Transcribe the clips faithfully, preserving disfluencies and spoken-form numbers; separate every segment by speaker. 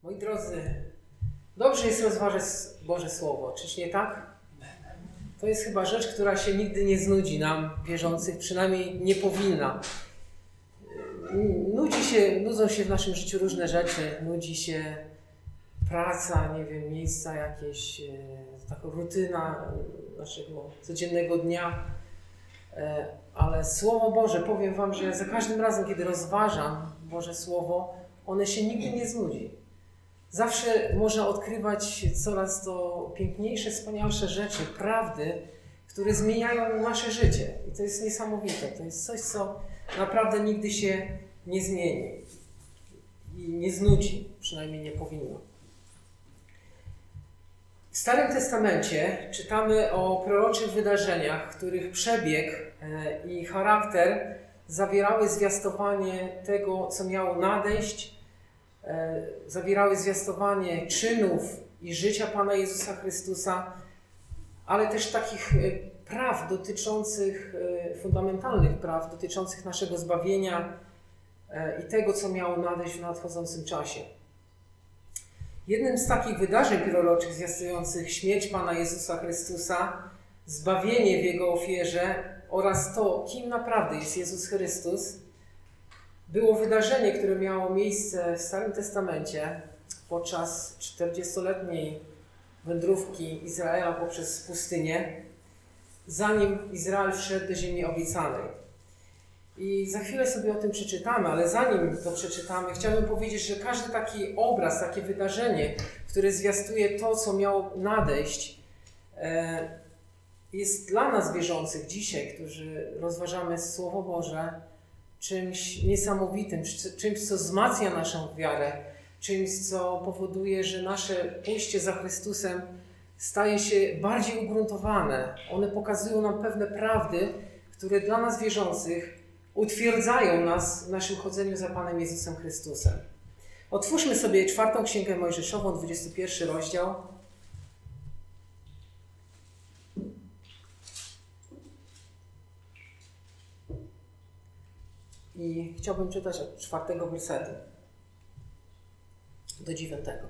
Speaker 1: Moi drodzy, dobrze jest rozważać Boże Słowo, czyż nie tak? To jest chyba rzecz, która się nigdy nie znudzi nam, wierzących, przynajmniej nie powinna. Nudzi się, nudzą się w naszym życiu różne rzeczy, nudzi się praca, nie wiem, miejsca jakieś, taka rutyna naszego codziennego dnia. Ale Słowo Boże, powiem Wam, że za każdym razem, kiedy rozważam Boże Słowo, one się nigdy nie znudzi. Zawsze można odkrywać coraz to piękniejsze, wspanialsze rzeczy, prawdy, które zmieniają nasze życie. I to jest niesamowite. To jest coś, co naprawdę nigdy się nie zmieni i nie znudzi, przynajmniej nie powinno. W Starym Testamencie czytamy o proroczych wydarzeniach, których przebieg i charakter zawierały zwiastowanie tego, co miało nadejść, zawierały zwiastowanie czynów i życia Pana Jezusa Chrystusa, ale też takich praw dotyczących, fundamentalnych praw dotyczących naszego zbawienia i tego, co miało nadejść w nadchodzącym czasie. Jednym z takich wydarzeń proroczych zwiastujących śmierć Pana Jezusa Chrystusa, zbawienie w Jego ofierze oraz to, kim naprawdę jest Jezus Chrystus, było wydarzenie, które miało miejsce w Starym Testamencie podczas czterdziestoletniej wędrówki Izraela poprzez pustynię, zanim Izrael wszedł do ziemi obiecanej. I za chwilę sobie o tym przeczytamy, ale zanim to przeczytamy, chciałbym powiedzieć, że każdy taki obraz, takie wydarzenie, które zwiastuje to, co miało nadejść, jest dla nas wierzących dzisiaj, którzy rozważamy Słowo Boże, czymś niesamowitym, czymś, co wzmacnia naszą wiarę, czymś, co powoduje, że nasze pójście za Chrystusem staje się bardziej ugruntowane. One pokazują nam pewne prawdy, które dla nas wierzących utwierdzają nas w naszym chodzeniu za Panem Jezusem Chrystusem. Otwórzmy sobie czwartą Księgę Mojżeszową, dwudziesty pierwszy rozdział. I chciałbym czytać od czwartego wersetu do dziewiątego.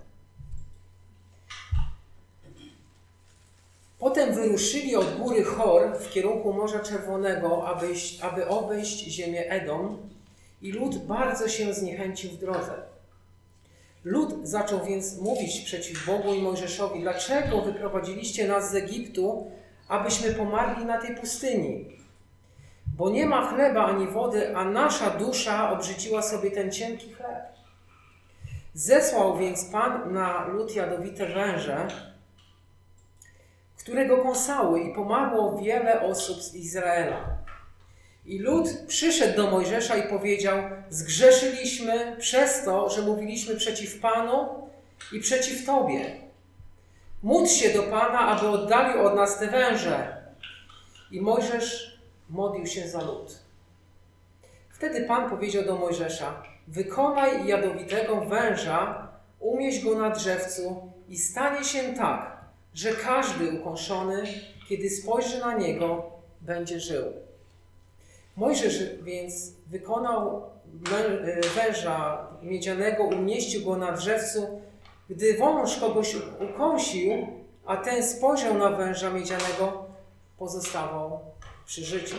Speaker 1: Potem wyruszyli od góry Hor w kierunku Morza Czerwonego, aby, aby obejść ziemię Edom, i lud bardzo się zniechęcił w drodze. Lud zaczął więc mówić przeciw Bogu i Mojżeszowi: dlaczego wyprowadziliście nas z Egiptu, abyśmy pomarli na tej pustyni? Bo nie ma chleba ani wody, a nasza dusza obrzydziła sobie ten cienki chleb. Zesłał więc Pan na lud jadowite węże, które go kąsały, i pomarło wiele osób z Izraela. I lud przyszedł do Mojżesza i powiedział: zgrzeszyliśmy przez to, że mówiliśmy przeciw Panu i przeciw Tobie. Módl się do Pana, aby oddalił od nas te węże. I Mojżesz modlił się za lud. Wtedy Pan powiedział do Mojżesza: wykonaj jadowitego węża, umieść go na drzewcu, i stanie się tak, że każdy ukąszony, kiedy spojrzy na niego, będzie żył. Mojżesz więc wykonał węża miedzianego, umieścił go na drzewcu. Gdy wąż kogoś ukąsił, a ten spojrzał na węża miedzianego, pozostawał przy życiu.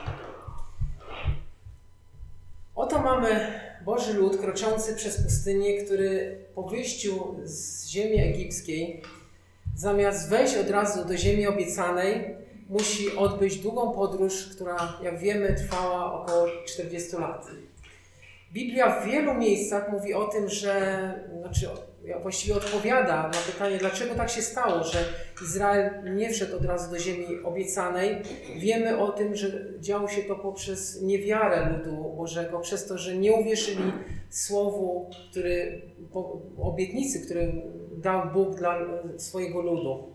Speaker 1: Oto mamy Boży lud kroczący przez pustynię, który po wyjściu z ziemi egipskiej, zamiast wejść od razu do ziemi obiecanej, musi odbyć długą podróż, która, jak wiemy, trwała około czterdziestu lat. Biblia w wielu miejscach mówi o tym, że, znaczy właściwie odpowiada na pytanie, dlaczego tak się stało, że Izrael nie wszedł od razu do ziemi obiecanej. Wiemy o tym, że działo się to poprzez niewiarę ludu Bożego, przez to, że nie uwierzyli słowu, który, obietnicy, które dał Bóg dla swojego ludu.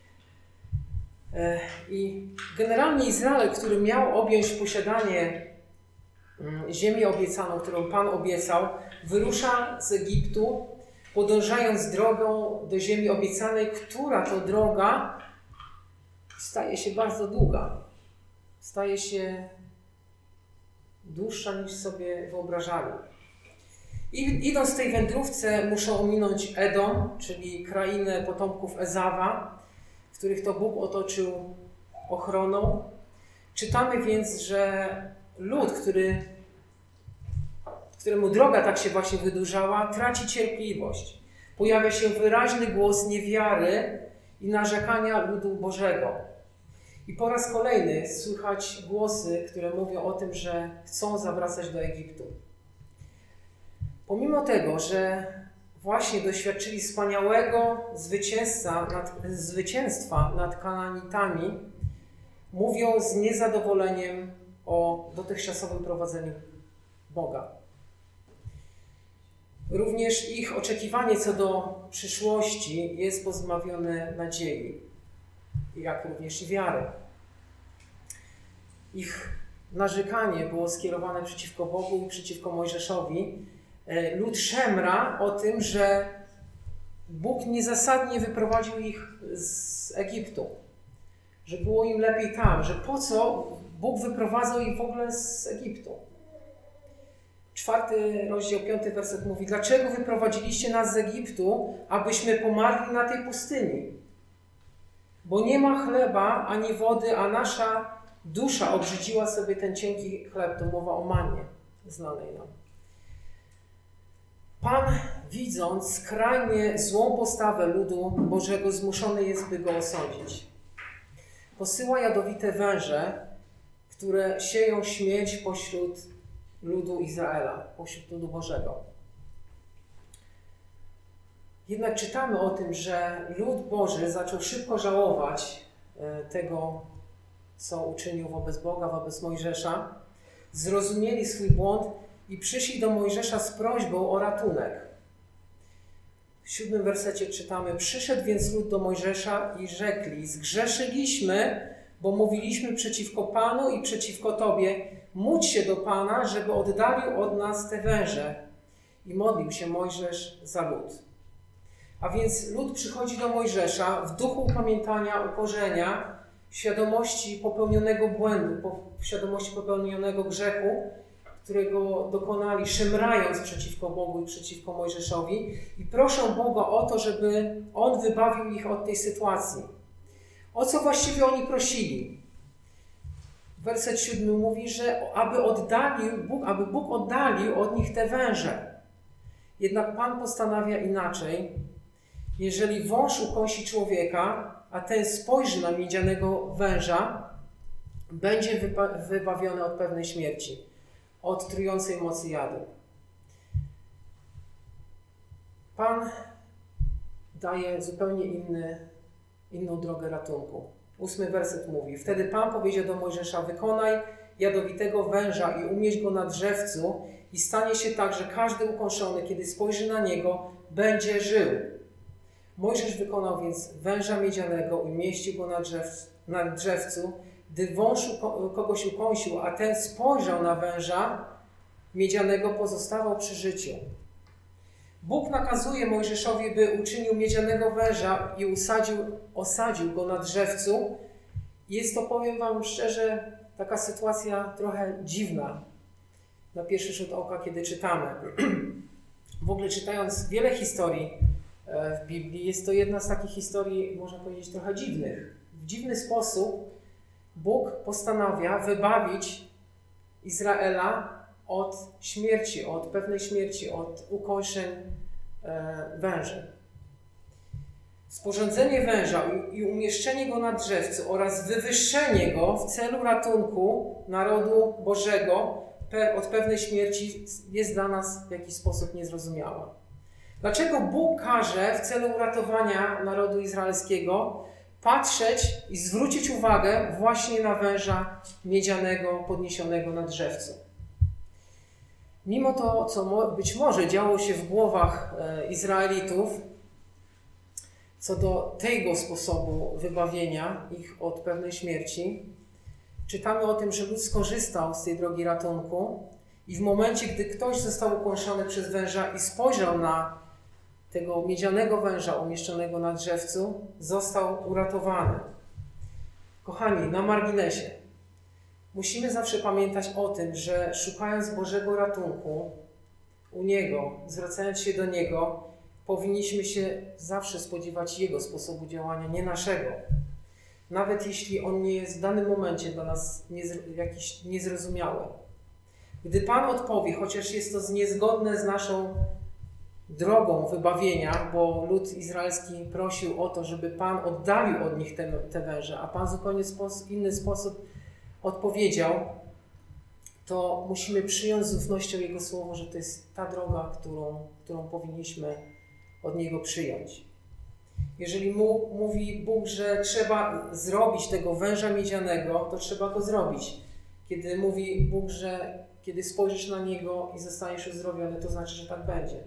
Speaker 1: I generalnie Izrael, który miał objąć posiadanie ziemię obiecaną, którą Pan obiecał, wyrusza z Egiptu, podążając drogą do ziemi obiecanej, która to droga staje się bardzo długa. Staje się dłuższa, niż sobie wyobrażali. I idąc w tej wędrówce muszą ominąć Edom, czyli krainę potomków Ezawa, których to Bóg otoczył ochroną. Czytamy więc, że lud, który, któremu droga tak się właśnie wydłużała, traci cierpliwość. Pojawia się wyraźny głos niewiary i narzekania ludu Bożego. I po raz kolejny słychać głosy, które mówią o tym, że chcą zawracać do Egiptu. Pomimo tego, że właśnie doświadczyli wspaniałego zwycięstwa nad, zwycięstwa nad Kanaanitami, mówią z niezadowoleniem o dotychczasowym prowadzeniu Boga. Również ich oczekiwanie co do przyszłości jest pozbawione nadziei, jak również i wiary. Ich narzekanie było skierowane przeciwko Bogu i przeciwko Mojżeszowi. Lud szemra o tym, że Bóg niezasadnie wyprowadził ich z Egiptu, że było im lepiej tam, że po co Bóg wyprowadzał ich w ogóle z Egiptu. Czwarty rozdział, piąty werset mówi: dlaczego wyprowadziliście nas z Egiptu, abyśmy pomarli na tej pustyni? Bo nie ma chleba ani wody, a nasza dusza obrzydziła sobie ten cienki chleb. To mowa o mannie znanej nam. Pan, widząc skrajnie złą postawę ludu Bożego, zmuszony jest, by go osądzić. Posyła jadowite węże, które sieją śmierć pośród ludu Izraela, pośród ludu Bożego. Jednak czytamy o tym, że lud Boży zaczął szybko żałować tego, co uczynił wobec Boga, wobec Mojżesza. Zrozumieli swój błąd i przyszli do Mojżesza z prośbą o ratunek. W siódmym wersecie czytamy: przyszedł więc lud do Mojżesza i rzekli: zgrzeszyliśmy, bo mówiliśmy przeciwko Panu i przeciwko Tobie. Módl się do Pana, żeby oddalił od nas te węże. I modlił się Mojżesz za lud. A więc lud przychodzi do Mojżesza w duchu upamiętania, ukorzenia, świadomości popełnionego błędu, świadomości popełnionego grzechu, którego dokonali, szemrając przeciwko Bogu i przeciwko Mojżeszowi, i proszą Boga o to, żeby On wybawił ich od tej sytuacji. O co właściwie oni prosili? Werset siódmy mówi, że aby oddalił Bóg, aby Bóg oddalił od nich te węże. Jednak Pan postanawia inaczej. Jeżeli wąż ukąsi człowieka, a ten spojrzy na miedzianego węża, będzie wybawiony od pewnej śmierci, od trującej mocy jadu. Pan daje zupełnie inny, inną drogę ratunku. Ósmy werset mówi: wtedy Pan powiedział do Mojżesza: wykonaj jadowitego węża i umieść go na drzewcu, i stanie się tak, że każdy ukąszony, kiedy spojrzy na niego, będzie żył. Mojżesz wykonał więc węża miedzianego, umieścił go na, drzew, na drzewcu. Gdy wąż kogoś ukąsił, a ten spojrzał na węża miedzianego, pozostawał przy życiu. Bóg nakazuje Mojżeszowi, by uczynił miedzianego węża i usadził, osadził go na drzewcu. Jest to, powiem wam szczerze, taka sytuacja trochę dziwna na pierwszy rzut oka, kiedy czytamy. W ogóle czytając wiele historii w Biblii, jest to jedna z takich historii, można powiedzieć, trochę dziwnych. W dziwny sposób Bóg postanawia wybawić Izraela od śmierci, od pewnej śmierci, od ukąszeń węży. Sporządzenie węża i umieszczenie go na drzewcu oraz wywyższenie go w celu ratunku narodu Bożego od pewnej śmierci jest dla nas w jakiś sposób niezrozumiała. Dlaczego Bóg każe w celu uratowania narodu izraelskiego patrzeć i zwrócić uwagę właśnie na węża miedzianego podniesionego na drzewcu? Mimo to, co być może działo się w głowach Izraelitów co do tego sposobu wybawienia ich od pewnej śmierci, czytamy o tym, że lud skorzystał z tej drogi ratunku i w momencie, gdy ktoś został ukąszony przez węża i spojrzał na tego miedzianego węża umieszczonego na drzewcu, został uratowany. Kochani, na marginesie, musimy zawsze pamiętać o tym, że szukając Bożego ratunku, u Niego, zwracając się do Niego, powinniśmy się zawsze spodziewać Jego sposobu działania, nie naszego. Nawet jeśli On nie jest w danym momencie dla nas jakiś niezrozumiały. Gdy Pan odpowie, chociaż jest to niezgodne z naszą drogą wybawienia, bo lud izraelski prosił o to, żeby Pan oddalił od nich te, te węże, a Pan w zupełnie sposób, inny sposób odpowiedział, to musimy przyjąć z ufnością Jego słowo, że to jest ta droga, którą, którą powinniśmy od Niego przyjąć. Jeżeli mu, mówi Bóg, że trzeba zrobić tego węża miedzianego, to trzeba go zrobić. Kiedy mówi Bóg, że kiedy spojrzysz na Niego i zostaniesz uzdrowiony, to znaczy, że tak będzie.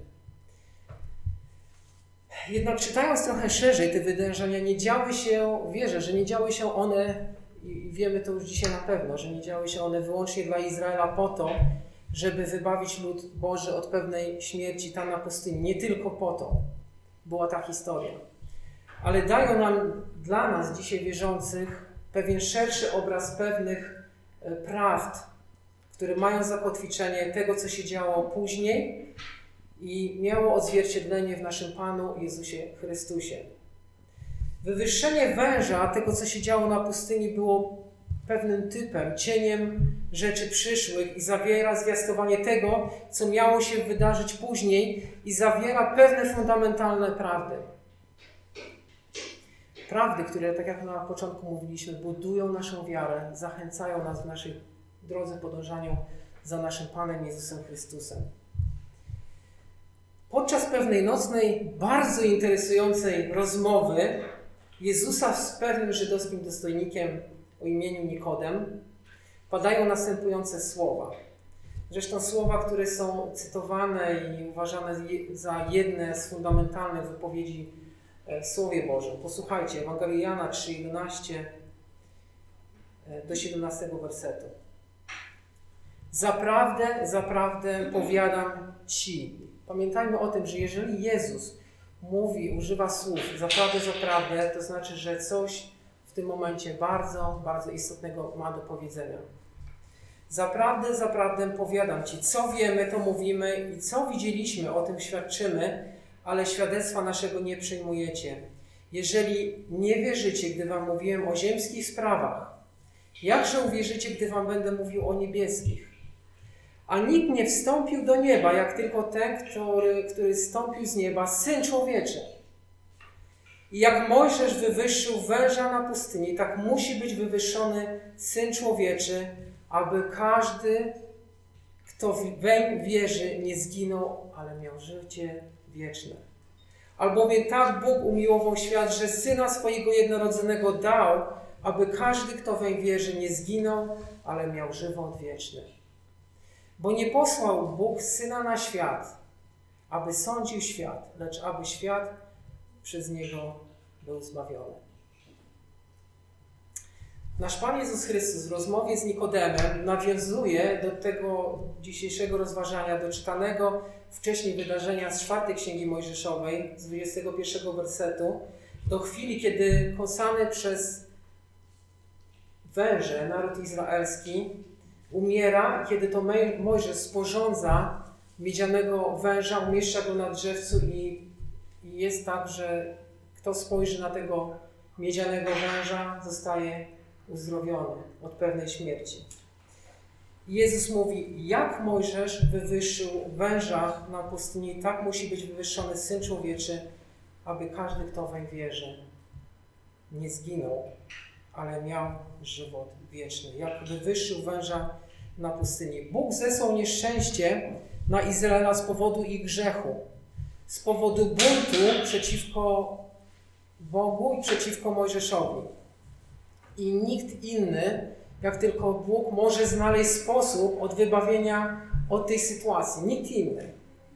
Speaker 1: Jednak czytając trochę szerzej te wydarzenia, nie działy się, wierzę, że nie działy się one, i wiemy to już dzisiaj na pewno, że nie działy się one wyłącznie dla Izraela po to, żeby wybawić lud Boży od pewnej śmierci tam na pustyni. Nie tylko po to była ta historia. Ale dają nam, dla nas dzisiaj wierzących, pewien szerszy obraz pewnych prawd, które mają zakotwiczenie tego, co się działo później i miało odzwierciedlenie w naszym Panu Jezusie Chrystusie. Wywyższenie węża, tego, co się działo na pustyni, było pewnym typem, cieniem rzeczy przyszłych i zawiera zwiastowanie tego, co miało się wydarzyć później i zawiera pewne fundamentalne prawdy. Prawdy, które, tak jak na początku mówiliśmy, budują naszą wiarę, zachęcają nas w naszej drodze podążaniu za naszym Panem Jezusem Chrystusem. Podczas pewnej nocnej, bardzo interesującej rozmowy Jezusa z pewnym żydowskim dostojnikiem o imieniu Nikodem padają następujące słowa. Zresztą słowa, które są cytowane i uważane za jedne z fundamentalnych wypowiedzi w Słowie Bożym. Posłuchajcie, Ewangelia Jana trzy, jedenaście do siedemnastego wersetu. Zaprawdę, zaprawdę powiadam Ci. Pamiętajmy o tym, że jeżeli Jezus mówi, używa słów zaprawdę, zaprawdę, to znaczy, że coś w tym momencie bardzo, bardzo istotnego ma do powiedzenia. Zaprawdę, zaprawdę powiadam Ci, co wiemy, to mówimy i co widzieliśmy, o tym świadczymy, ale świadectwa naszego nie przyjmujecie. Jeżeli nie wierzycie, gdy wam mówiłem o ziemskich sprawach, jakże uwierzycie, gdy wam będę mówił o niebieskich? A nikt nie wstąpił do nieba, jak tylko ten, który, który zstąpił z nieba, Syn Człowieczy. I jak Mojżesz wywyższył węża na pustyni, tak musi być wywyższony Syn Człowieczy, aby każdy, kto weń wierzy, nie zginął, ale miał życie wieczne. Albowiem tak Bóg umiłował świat, że Syna swojego jednorodzonego dał, aby każdy, kto weń wierzy, nie zginął, ale miał żywot wieczny. Bo nie posłał Bóg Syna na świat, aby sądził świat, lecz aby świat przez Niego był zbawiony. Nasz Pan Jezus Chrystus w rozmowie z Nikodemem nawiązuje do tego dzisiejszego rozważania, do czytanego wcześniej wydarzenia z czwartej Księgi Mojżeszowej, z dwudziestego pierwszego wersetu, do chwili, kiedy kąsany przez węże naród izraelski umiera, kiedy to Mojżesz sporządza miedzianego węża, umieszcza go na drzewcu i, i jest tak, że kto spojrzy na tego miedzianego węża, zostaje uzdrowiony od pewnej śmierci. I Jezus mówi, jak Mojżesz wywyższył węża na pustyni, tak musi być wywyższony Syn Człowieczy, aby każdy, kto weń wierzy, nie zginął, ale miał żywot wieczny. Jak wywyższył węża na pustyni. Bóg zesłał nieszczęście na Izraela z powodu ich grzechu, z powodu buntu przeciwko Bogu i przeciwko Mojżeszowi. I nikt inny, jak tylko Bóg, może znaleźć sposób od wybawienia od tej sytuacji. Nikt inny.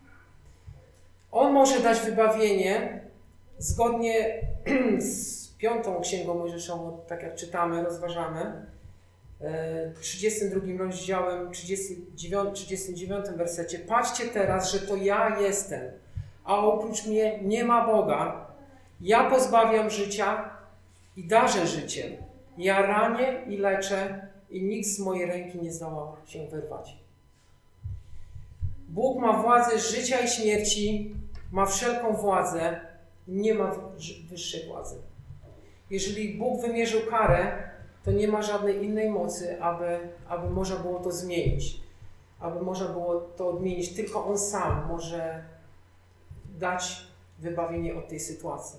Speaker 1: On może dać wybawienie zgodnie z piątą Księgą Mojżeszową, tak jak czytamy, rozważamy, trzydziestym drugim rozdziałem, trzydziestym dziewiątym wersecie. Patrzcie teraz, że to ja jestem, a oprócz mnie nie ma Boga. Ja pozbawiam życia i darzę życiem. Ja ranię i leczę i nikt z mojej ręki nie zdoła się wyrwać. Bóg ma władzę życia i śmierci, ma wszelką władzę, nie ma wyższej władzy. Jeżeli Bóg wymierzył karę, to nie ma żadnej innej mocy, aby, aby można było to zmienić. Aby można było to odmienić. Tylko On sam może dać wybawienie od tej sytuacji.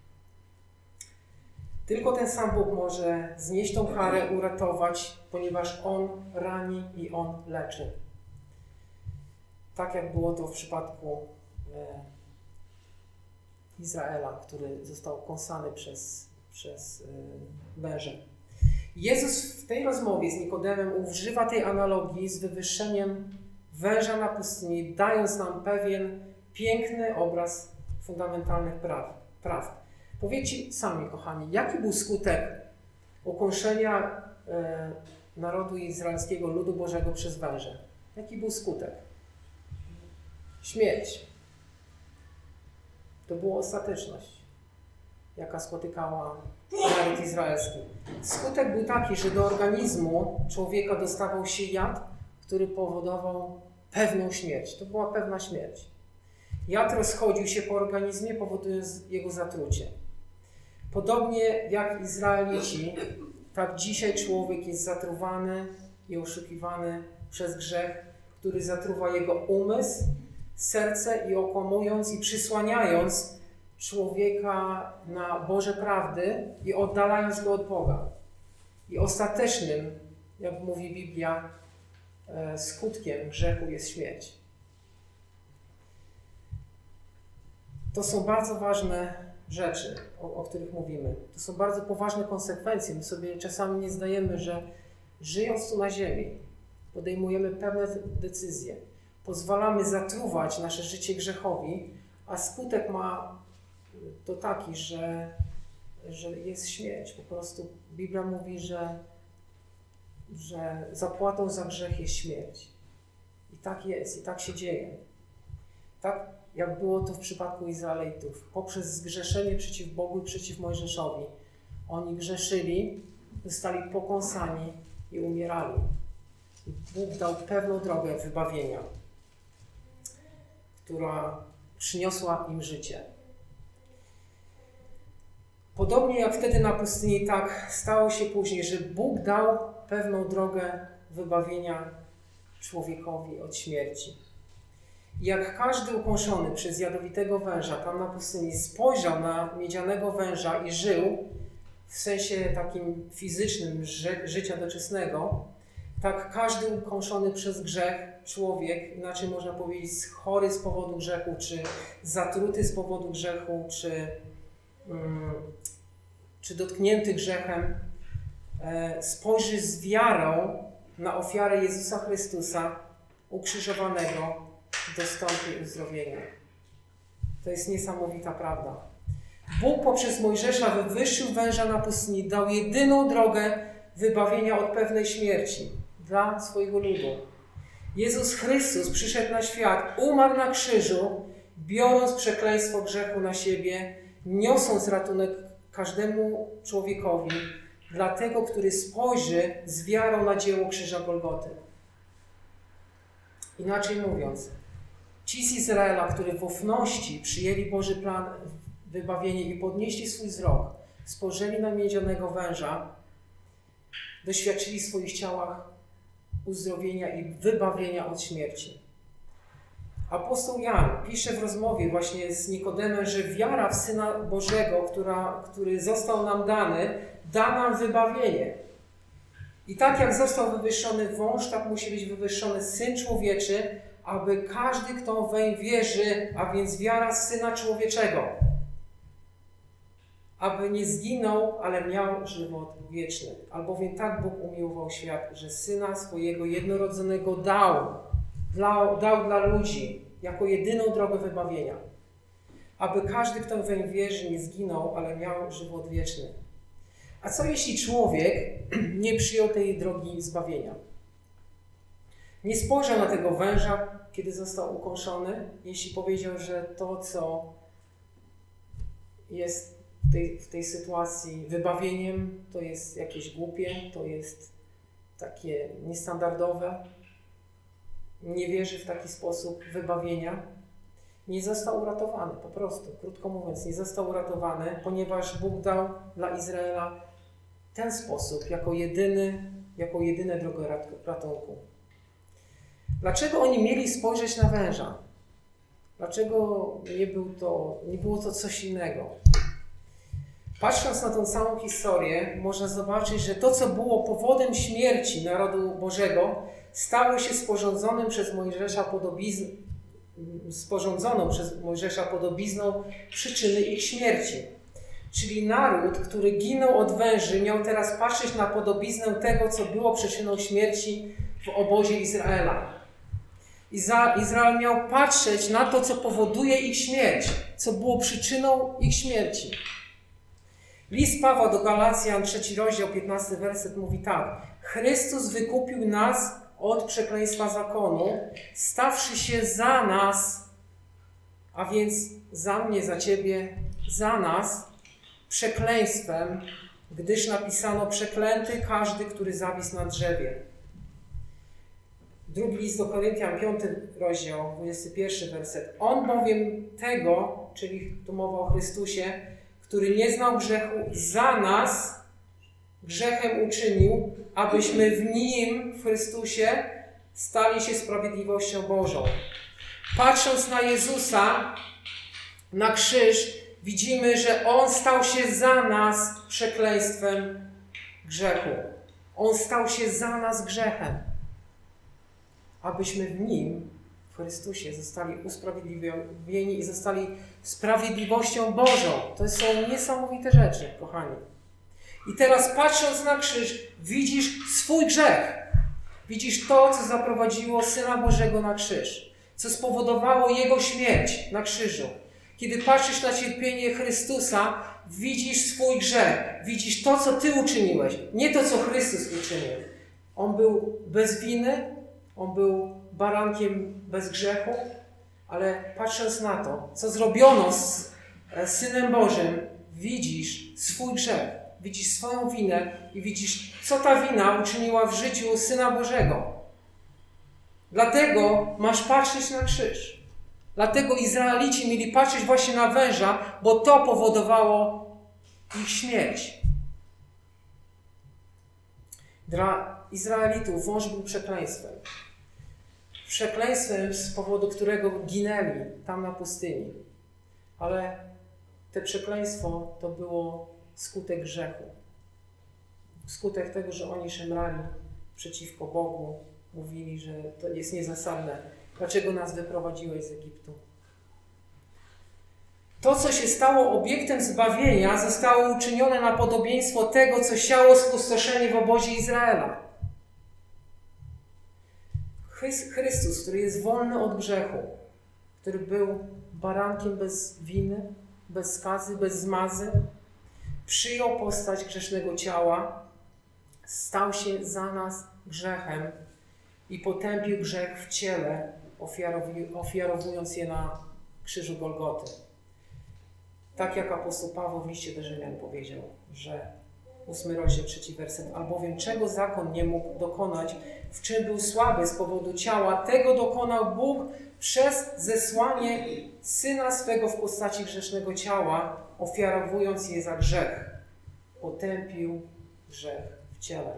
Speaker 1: Tylko ten sam Bóg może znieść tą karę, uratować, ponieważ On rani i On leczy. Tak jak było to w przypadku e, Izraela, który został kąsany przez, przez e, węża. Jezus w tej rozmowie z Nikodemem używa tej analogii z wywyższeniem węża na pustyni, dając nam pewien piękny obraz fundamentalnych praw. praw. Powiedzcie sami, kochani, jaki był skutek ukąszenia e, narodu izraelskiego, ludu Bożego przez węże? Jaki był skutek? Śmierć. To była ostateczność, jaka spotykała naród izraelski. Skutek był taki, że do organizmu człowieka dostawał się jad, który powodował pewną śmierć. To była pewna śmierć. Jad rozchodził się po organizmie, powodując jego zatrucie. Podobnie jak Izraelici, tak dzisiaj człowiek jest zatruwany i oszukiwany przez grzech, który zatruwa jego umysł, serce i okłamując i przysłaniając człowieka na Boże prawdy i oddalając go od Boga. I ostatecznym, jak mówi Biblia, skutkiem grzechu jest śmierć. To są bardzo ważne rzeczy, o, o których mówimy. To są bardzo poważne konsekwencje. My sobie czasami nie zdajemy, że żyjąc tu na ziemi, podejmujemy pewne decyzje. Pozwalamy zatruwać nasze życie grzechowi, a skutek ma to taki, że, że jest śmierć. Po prostu Biblia mówi, że, że zapłatą za grzech jest śmierć. I tak jest, i tak się dzieje. Tak jak było to w przypadku Izraelitów. Poprzez zgrzeszenie przeciw Bogu i przeciw Mojżeszowi. Oni grzeszyli, zostali pokąsani i umierali. I Bóg dał pewną drogę wybawienia, która przyniosła im życie. Podobnie jak wtedy na pustyni, tak stało się później, że Bóg dał pewną drogę wybawienia człowiekowi od śmierci. I jak każdy ukąszony przez jadowitego węża tam na pustyni spojrzał na miedzianego węża i żył w sensie takim fizycznym ży- życia doczesnego, tak każdy ukąszony przez grzech człowiek, inaczej można powiedzieć chory z powodu grzechu, czy zatruty z powodu grzechu, czy, um, czy dotknięty grzechem, e, spojrzy z wiarą na ofiarę Jezusa Chrystusa ukrzyżowanego, dostąpi uzdrowienia. To jest niesamowita prawda. Bóg poprzez Mojżesza wywyższył węża na pustyni, dał jedyną drogę wybawienia od pewnej śmierci dla swojego ludu. Jezus Chrystus przyszedł na świat, umarł na krzyżu, biorąc przekleństwo grzechu na siebie, niosąc ratunek każdemu człowiekowi, dla tego, który spojrzy z wiarą na dzieło krzyża Golgoty. Inaczej mówiąc, ci z Izraela, którzy w ufności przyjęli Boży plan wybawienia i podnieśli swój wzrok, spojrzeli na miedzianego węża, doświadczyli w swoich ciałach uzdrowienia i wybawienia od śmierci. Apostoł Jan pisze w rozmowie właśnie z Nikodemem, że wiara w Syna Bożego, która, który został nam dany, da nam wybawienie. I tak jak został wywyższony wąż, tak musi być wywyższony Syn Człowieczy, aby każdy, kto weń wierzy, a więc wiara Syna Człowieczego, aby nie zginął, ale miał żywot wieczny. Albowiem tak Bóg umiłował świat, że Syna swojego jednorodzonego dał, dla, dał dla ludzi jako jedyną drogę wybawienia. Aby każdy, kto weń wierzy, nie zginął, ale miał żywot wieczny. A co jeśli człowiek nie przyjął tej drogi zbawienia? Nie spojrzał na tego węża, kiedy został ukąszony, jeśli powiedział, że to, co jest w tej, w tej sytuacji wybawieniem, to jest jakieś głupie, to jest takie niestandardowe. nie wierzy w taki sposób wybawienia, nie został uratowany, po prostu, krótko mówiąc, nie został uratowany, ponieważ Bóg dał dla Izraela ten sposób, jako jedyny, jako jedyne drogę ratunku. Dlaczego oni mieli spojrzeć na węża? Dlaczego nie, był to, nie było to coś innego? Patrząc na tą całą historię, można zobaczyć, że to, co było powodem śmierci narodu Bożego, stało się sporządzonym przez Mojżesza podobizną, sporządzoną przez Mojżesza podobizną przyczyny ich śmierci. Czyli naród, który ginął od węży, miał teraz patrzeć na podobiznę tego, co było przyczyną śmierci w obozie Izraela. Izrael miał patrzeć na to, co powoduje ich śmierć, co było przyczyną ich śmierci. List Pawła do Galacjan, trzeci rozdział, piętnasty werset mówi tak. Chrystus wykupił nas od przekleństwa zakonu, stawszy się za nas, a więc za mnie, za ciebie, za nas, przekleństwem, gdyż napisano przeklęty każdy, który zawisł na drzewie. Drugi list do Koryntian, piąty rozdział, dwudziesty pierwszy werset. On bowiem tego, czyli tu mowa o Chrystusie, który nie znał grzechu, za nas grzechem uczynił, abyśmy w Nim, w Chrystusie, stali się sprawiedliwością Bożą. Patrząc na Jezusa, na krzyż, widzimy, że On stał się za nas przekleństwem grzechu. On stał się za nas grzechem, abyśmy w Nim, w Chrystusie, zostali usprawiedliwieni i zostali sprawiedliwością Bożą. To są niesamowite rzeczy, kochani. I teraz patrząc na krzyż, widzisz swój grzech. Widzisz to, co zaprowadziło Syna Bożego na krzyż. Co spowodowało Jego śmierć na krzyżu. Kiedy patrzysz na cierpienie Chrystusa, widzisz swój grzech. Widzisz to, co Ty uczyniłeś. Nie to, co Chrystus uczynił. On był bez winy. On był barankiem bez grzechu. Ale patrząc na to, co zrobiono z Synem Bożym, widzisz swój grzech. Widzisz swoją winę i widzisz, co ta wina uczyniła w życiu Syna Bożego. Dlatego masz patrzeć na krzyż. Dlatego Izraelici mieli patrzeć właśnie na węża, bo to powodowało ich śmierć. Dla Izraelitów wąż był przekleństwem. Przekleństwem, z powodu którego ginęli tam na pustyni. Ale to przekleństwo to było skutek grzechu. Skutek tego, że oni szemrali przeciwko Bogu. Mówili, że to jest niezasadne. Dlaczego nas wyprowadziłeś z Egiptu? To, co się stało obiektem zbawienia, zostało uczynione na podobieństwo tego, co siało spustoszenie w obozie Izraela. Chrystus, który jest wolny od grzechu, który był barankiem bez winy, bez skazy, bez zmazy, przyjął postać grzesznego ciała, stał się za nas grzechem i potępił grzech w ciele, ofiarowując je na krzyżu Golgoty. Tak jak apostoł Paweł w liście do Rzymian powiedział, że ósmy rozdział, trzeci werset, albowiem czego zakon nie mógł dokonać, w czym był słaby z powodu ciała, tego dokonał Bóg przez zesłanie Syna swego w postaci grzesznego ciała, ofiarowując je za grzech. Potępił grzech w ciele.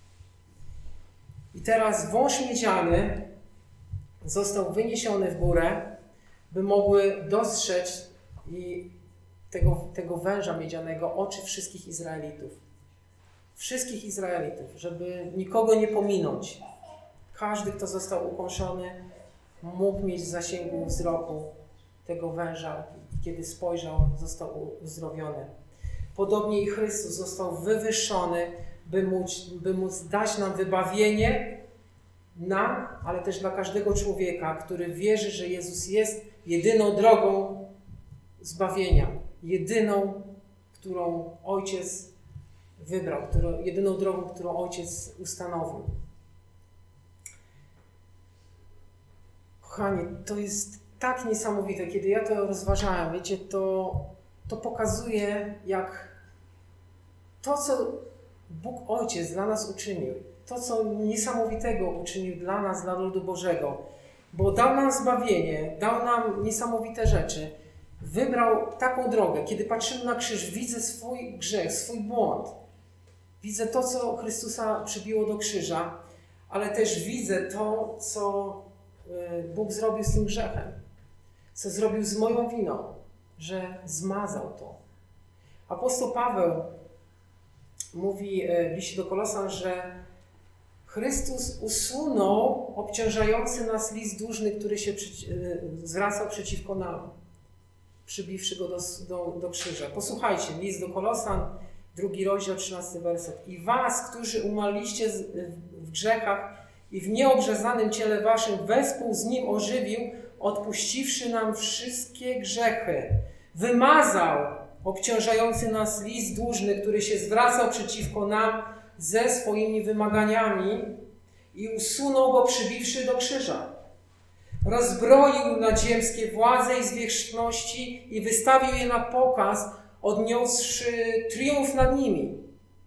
Speaker 1: I teraz wąż miedziany został wyniesiony w górę, by mogły dostrzec i tego, tego węża miedzianego oczy wszystkich Izraelitów. Wszystkich Izraelitów, żeby nikogo nie pominąć. Każdy, kto został ukąszony, mógł mieć w zasięgu wzroku tego węża. Kiedy spojrzał, został uzdrowiony. Podobnie i Chrystus został wywyższony, by móc, by móc dać nam wybawienie, nam, ale też dla każdego człowieka, który wierzy, że Jezus jest jedyną drogą zbawienia. Jedyną, którą Ojciec wybrał, którą, jedyną drogą, którą Ojciec ustanowił. Kochani, to jest tak niesamowite, kiedy ja to rozważałem, wiecie, to, to pokazuje, jak to, co Bóg Ojciec dla nas uczynił, to, co niesamowitego uczynił dla nas, dla ludu Bożego, bo dał nam zbawienie, dał nam niesamowite rzeczy. Wybrał taką drogę. Kiedy patrzymy na krzyż, widzę swój grzech, swój błąd. Widzę to, co Chrystusa przybiło do krzyża, ale też widzę to, co Bóg zrobił z tym grzechem. Co zrobił z moją winą, że zmazał to. Apostoł Paweł mówi w liście do Kolosan, że Chrystus usunął obciążający nas list dłużny, który się zwracał przeciwko nam, przybiwszy go do, do, do krzyża. Posłuchajcie, list do Kolosan, drugi rozdział, trzynasty werset. I was, którzy umarliście w grzechach i w nieobrzezanym ciele waszym, wespół z nim ożywił, odpuściwszy nam wszystkie grzechy. Wymazał obciążający nas list dłużny, który się zwracał przeciwko nam ze swoimi wymaganiami i usunął go, przybiwszy do krzyża. Rozbroił nadziemskie władze i zwierzchności i wystawił je na pokaz, odniósłszy triumf nad nimi.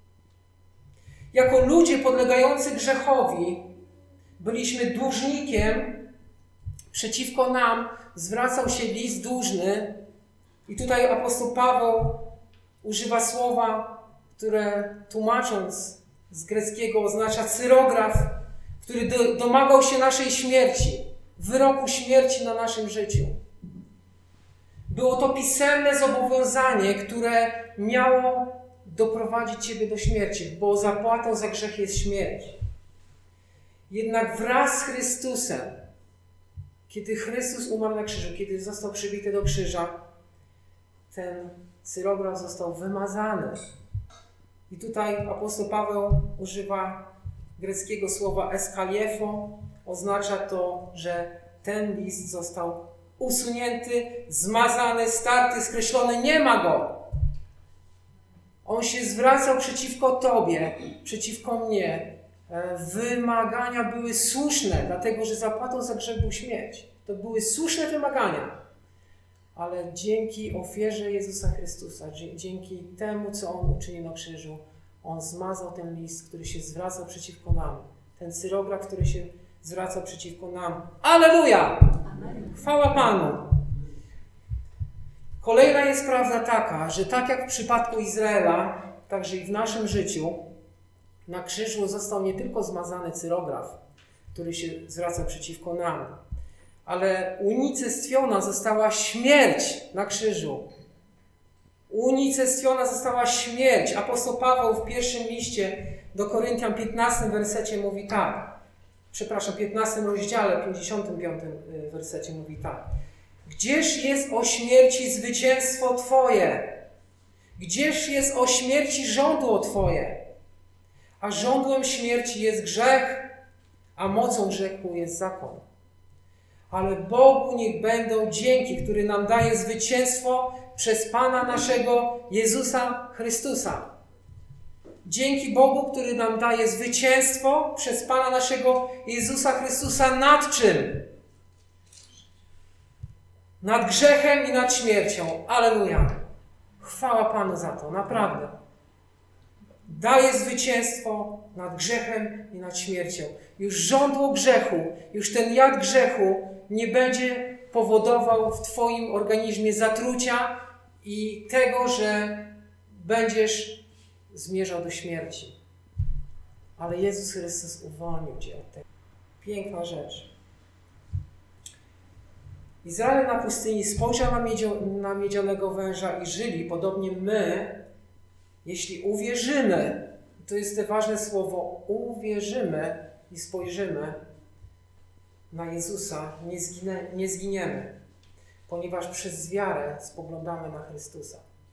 Speaker 1: Jako ludzie podlegający grzechowi byliśmy dłużnikiem, przeciwko nam zwracał się list dłużny i tutaj apostoł Paweł używa słowa, które tłumacząc z greckiego oznacza cyrograf, który do, domagał się naszej śmierci, wyroku śmierci na naszym życiu. Było to pisemne zobowiązanie, które miało doprowadzić Ciebie do śmierci, bo zapłatą za grzech jest śmierć. Jednak wraz z Chrystusem, kiedy Chrystus umarł na krzyżu, kiedy został przybity do krzyża, ten cyrograf został wymazany. I tutaj apostoł Paweł używa greckiego słowa eskaliefo. Oznacza to, że ten list został usunięty, zmazany, starty, skreślony. Nie ma go. On się zwracał przeciwko Tobie, przeciwko mnie. Wymagania były słuszne, dlatego że zapłatą za grzech był śmierć. To były słuszne wymagania. Ale dzięki ofierze Jezusa Chrystusa, dzięki temu, co On uczynił na krzyżu, On zmazał ten list, który się zwracał przeciwko nam. Ten cyrograf, który się zwracał przeciwko nam. Alleluja! Chwała Panu! Kolejna jest prawda taka, że tak jak w przypadku Izraela, także i w naszym życiu, na krzyżu został nie tylko zmazany cyrograf, który się zwraca przeciwko nam, ale unicestwiona została śmierć na krzyżu. Unicestwiona została śmierć. Apostoł Paweł w pierwszym liście do Koryntian, piętnastym wersecie mówi tak. Przepraszam, piętnastym rozdziale, pięćdziesiątym piątym wersecie mówi tak. Gdzież jest o śmierci zwycięstwo Twoje? Gdzież jest o śmierci żądło Twoje? A żądłem śmierci jest grzech, a mocą grzechu jest zakon. Ale Bogu niech będą dzięki, który nam daje zwycięstwo przez Pana naszego Jezusa Chrystusa. Dzięki Bogu, który nam daje zwycięstwo przez Pana naszego Jezusa Chrystusa nad czym? Nad grzechem i nad śmiercią. Alleluja. Chwała Panu za to, naprawdę. Daje zwycięstwo nad grzechem i nad śmiercią. Już żądło grzechu, już ten jad grzechu nie będzie powodował w Twoim organizmie zatrucia i tego, że będziesz zmierzał do śmierci. Ale Jezus Chrystus uwolnił Cię od tego. Piękna rzecz. Izrael na pustyni spojrzał na, miedzio, na miedzianego węża i żyli, podobnie my, jeśli uwierzymy, to jest to ważne słowo, uwierzymy i spojrzymy na Jezusa, nie, zginę, nie zginiemy, ponieważ przez wiarę spoglądamy na Chrystusa.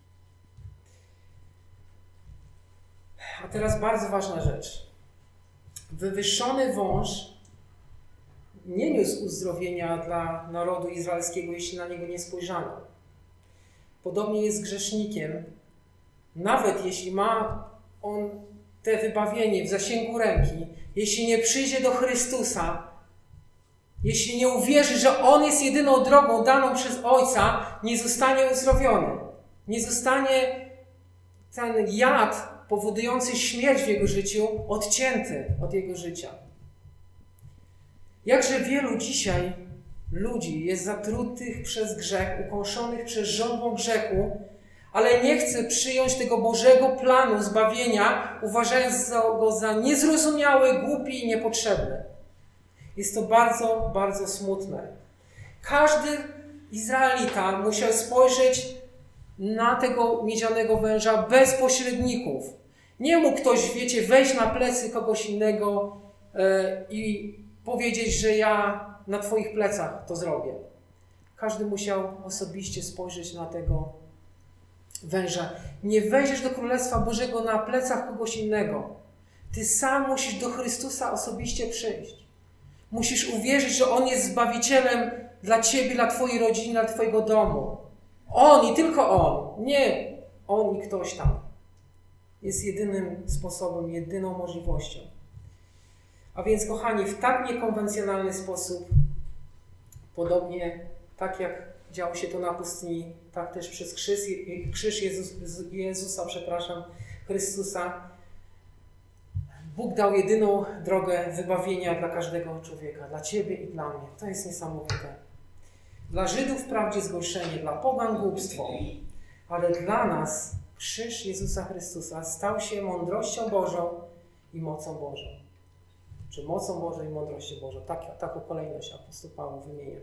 Speaker 1: A teraz bardzo ważna rzecz. Wywyższony wąż nie niósł uzdrowienia dla narodu izraelskiego, jeśli na niego nie spojrzano. Podobnie jest z grzesznikiem. Nawet jeśli ma on te wybawienie w zasięgu ręki, jeśli nie przyjdzie do Chrystusa, jeśli nie uwierzy, że On jest jedyną drogą daną przez Ojca, nie zostanie uzdrowiony. Nie zostanie ten jad powodujący śmierć w jego życiu odcięty od jego życia. Jakże wielu dzisiaj ludzi jest zatrutych przez grzech, ukąszonych przez żądłą grzechu, ale nie chce przyjąć tego Bożego planu zbawienia, uważając go za niezrozumiały, głupi i niepotrzebny. Jest to bardzo, bardzo smutne. Każdy Izraelita musiał spojrzeć na tego miedzianego węża bez pośredników. Nie mógł ktoś, wiecie, wejść na plecy kogoś innego yy, i powiedzieć, że ja na twoich plecach to zrobię. Każdy musiał osobiście spojrzeć na tego węża. Nie wejdziesz do Królestwa Bożego na plecach kogoś innego. Ty sam musisz do Chrystusa osobiście przyjść. Musisz uwierzyć, że On jest Zbawicielem dla ciebie, dla twojej rodziny, dla twojego domu. On i tylko On. Nie on i ktoś tam. Jest jedynym sposobem, jedyną możliwością. A więc, kochani, w tak niekonwencjonalny sposób, podobnie tak jak działo się to na pustyni, tak też przez krzyż, krzyż Jezus, Jezusa, przepraszam, Chrystusa, Bóg dał jedyną drogę wybawienia dla każdego człowieka, dla ciebie i dla mnie. To jest niesamowite. Dla Żydów wprawdzie zgorszenie, dla pogan głupstwo, ale dla nas krzyż Jezusa Chrystusa stał się mądrością Bożą i mocą Bożą. Czy mocą Bożą i mądrością Bożą. Tak, taką kolejność apostoł Paweł wymienia.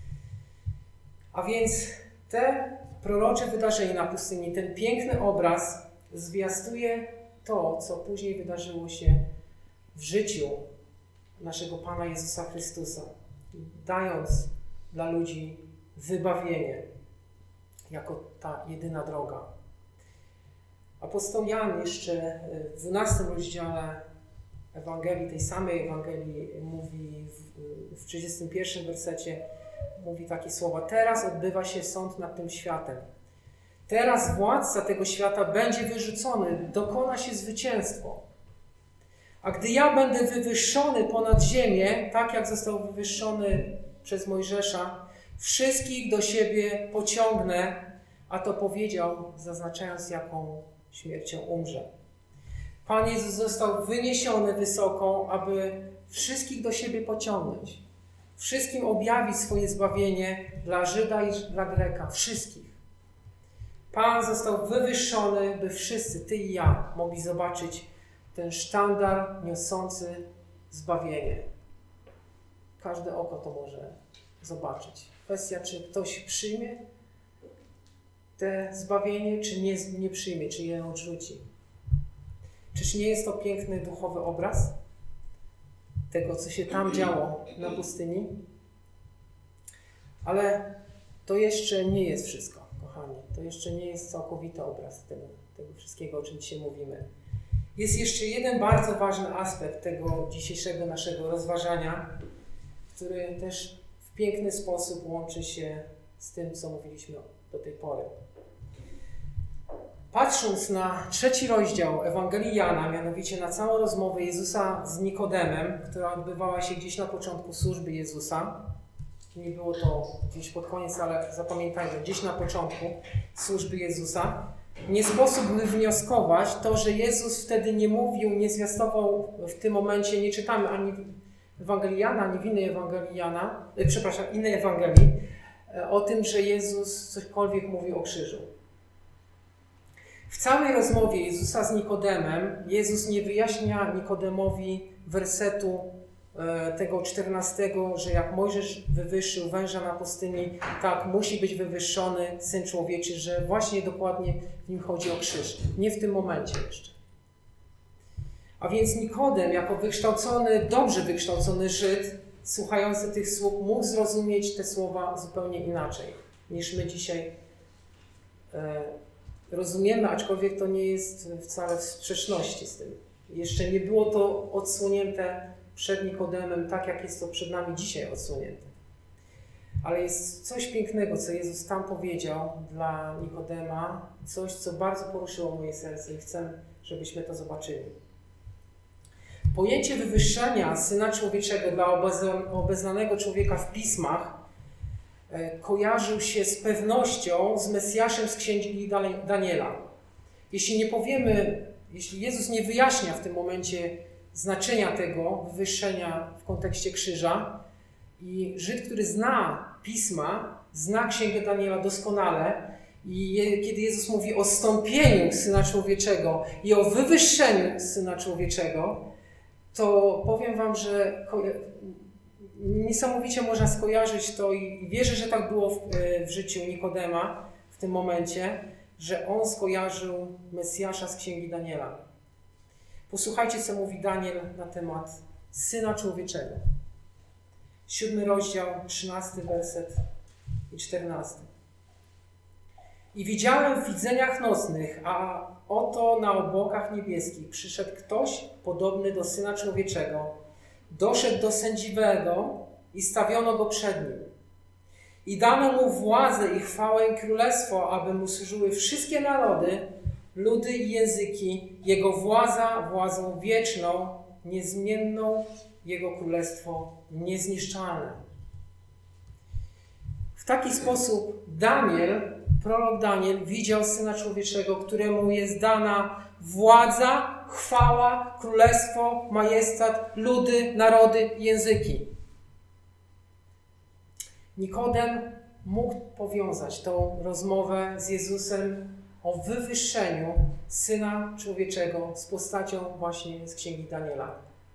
Speaker 1: A więc te prorocze wydarzenie na pustyni, ten piękny obraz zwiastuje to, co później wydarzyło się w życiu naszego Pana Jezusa Chrystusa, dając dla ludzi wybawienie jako ta jedyna droga. Apostoł Jan jeszcze w dwunastym rozdziale Ewangelii, tej samej Ewangelii mówi w, w trzydziestym pierwszym wersecie, mówi takie słowa: teraz odbywa się sąd nad tym światem. Teraz władca tego świata będzie wyrzucony, dokona się zwycięstwo. A gdy ja będę wywyższony ponad ziemię, tak jak został wywyższony przez Mojżesza, wszystkich do siebie pociągnę, a to powiedział, zaznaczając, jaką śmiercią umrze. Pan Jezus został wyniesiony wysoko, aby wszystkich do siebie pociągnąć. Wszystkim objawić swoje zbawienie dla Żyda i dla Greka. Wszystkich. Pan został wywyższony, by wszyscy, ty i ja, mogli zobaczyć ten sztandar niosący zbawienie. Każde oko to może zobaczyć. Kwestia, czy ktoś przyjmie te zbawienie, czy nie, nie przyjmie, czy je odrzuci. Czyż nie jest to piękny duchowy obraz tego, co się tam działo na pustyni? Ale to jeszcze nie jest wszystko, kochani. To jeszcze nie jest całkowity obraz tego, tego wszystkiego, o czym dzisiaj mówimy. Jest jeszcze jeden bardzo ważny aspekt tego dzisiejszego naszego rozważania, który też w piękny sposób łączy się z tym, co mówiliśmy do tej pory. Patrząc na trzeci rozdział Ewangelii Jana, mianowicie na całą rozmowę Jezusa z Nikodemem, która odbywała się gdzieś na początku służby Jezusa, nie było to gdzieś pod koniec, ale zapamiętajmy, gdzieś na początku służby Jezusa, nie sposób wywnioskować to, że Jezus wtedy nie mówił, nie zwiastował w tym momencie, nie czytamy ani Ewangelii Jana, ani w innej Ewangelii Jana, e, przepraszam, innej Ewangelii, e, o tym, że Jezus cośkolwiek mówił o krzyżu. W całej rozmowie Jezusa z Nikodemem, Jezus nie wyjaśnia Nikodemowi wersetu e, tego czternastego, że jak Mojżesz wywyższył węża na pustyni, tak musi być wywyższony Syn Człowieczy, że właśnie dokładnie w nim chodzi o krzyż. Nie w tym momencie jeszcze. A więc Nikodem, jako wykształcony, dobrze wykształcony Żyd, słuchający tych słów, mógł zrozumieć te słowa zupełnie inaczej, niż my dzisiaj e, rozumiemy, aczkolwiek to nie jest wcale w sprzeczności z tym. Jeszcze nie było to odsłonięte przed Nikodemem, tak jak jest to przed nami dzisiaj odsłonięte. Ale jest coś pięknego, co Jezus tam powiedział dla Nikodema, coś, co bardzo poruszyło moje serce i chcę, żebyśmy to zobaczyli. Pojęcie wywyższenia Syna Człowieczego dla obeznanego człowieka w Pismach kojarzył się z pewnością z Mesjaszem z księgi Daniela. Jeśli nie powiemy, jeśli Jezus nie wyjaśnia w tym momencie znaczenia tego wywyższenia w kontekście krzyża, I Żyd, który zna Pisma, zna Księgę Daniela doskonale i je, kiedy Jezus mówi o zstąpieniu Syna Człowieczego i o wywyższeniu Syna Człowieczego, to powiem wam, że niesamowicie można skojarzyć to i wierzę, że tak było w, w życiu Nikodema w tym momencie, że on skojarzył Mesjasza z Księgi Daniela. Posłuchajcie, co mówi Daniel na temat Syna Człowieczego. Siódmy rozdział, trzynasty werset i czternasty. I widziałem w widzeniach nocnych, a oto na obłokach niebieskich przyszedł ktoś podobny do Syna Człowieczego. Doszedł do sędziwego i stawiono go przed nim. I dano mu władzę i chwałę i królestwo, aby mu służyły wszystkie narody, ludy i języki. Jego władza władzą wieczną, niezmienną, jego królestwo niezniszczalne. W taki sposób Daniel, prorok Daniel, widział Syna Człowieczego, któremu jest dana władza, chwała, królestwo, majestat, ludy, narody, języki. Nikodem mógł powiązać tą rozmowę z Jezusem o wywyższeniu Syna Człowieczego z postacią właśnie z Księgi Daniela.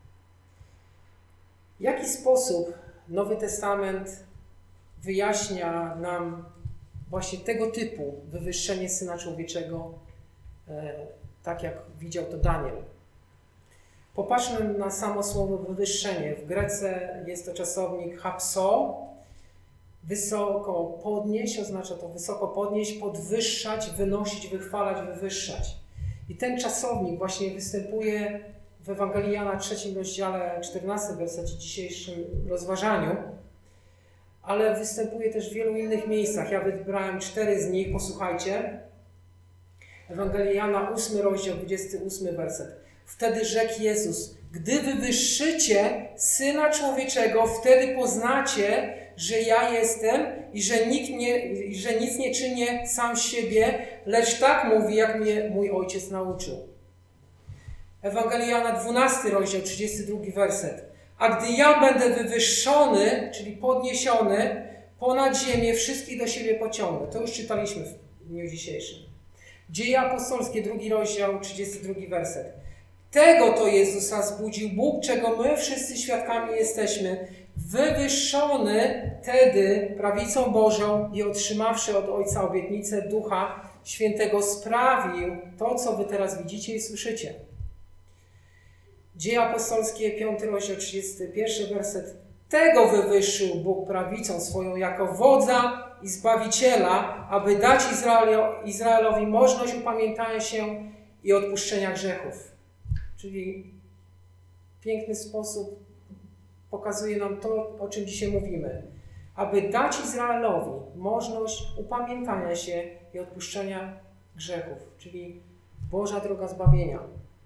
Speaker 1: W jaki sposób Nowy Testament wyjaśnia nam właśnie tego typu wywyższenie Syna Człowieczego, e, tak jak widział to Daniel? Popatrzmy na samo słowo wywyższenie. W Grece jest to czasownik hapso. Wysoko podnieść, oznacza to wysoko podnieść, podwyższać, wynosić, wychwalać, wywyższać. I ten czasownik właśnie występuje w Ewangelii Jana trzecim rozdziale, czternastym wersecie, dzisiejszym rozważaniu, ale występuje też w wielu innych miejscach. Ja wybrałem cztery z nich, posłuchajcie. Ewangelia Jana, ósmy rozdział, dwudziesty ósmy werset. Wtedy rzekł Jezus: gdy wywyższycie Syna Człowieczego, wtedy poznacie, że ja jestem i że, nikt nie, że nic nie czynię sam z siebie, lecz tak mówi, jak mnie mój Ojciec nauczył. Ewangelia Jana, dwunasty rozdział, trzydziesty drugi werset. A gdy ja będę wywyższony, czyli podniesiony ponad ziemię, wszystkich do siebie pociągnę. To już czytaliśmy w dniu dzisiejszym. Dzieje apostolskie, drugi rozdział, trzydziesty drugi werset. Tego to Jezusa zbudził Bóg, czego my wszyscy świadkami jesteśmy. Wywyższony tedy prawicą Bożą i otrzymawszy od Ojca obietnicę Ducha Świętego, sprawił to, co wy teraz widzicie i słyszycie. Dzieje apostolskie, piąty rozdział, trzydziesty pierwszy werset. Tego wywyższył Bóg prawicą swoją jako wodza i Zbawiciela, aby dać Izraelo, Izraelowi możliwość upamiętania się i odpuszczenia grzechów. Czyli w piękny sposób pokazuje nam to, o czym dzisiaj mówimy. Aby dać Izraelowi możliwość upamiętania się i odpuszczenia grzechów. Czyli Boża droga zbawienia.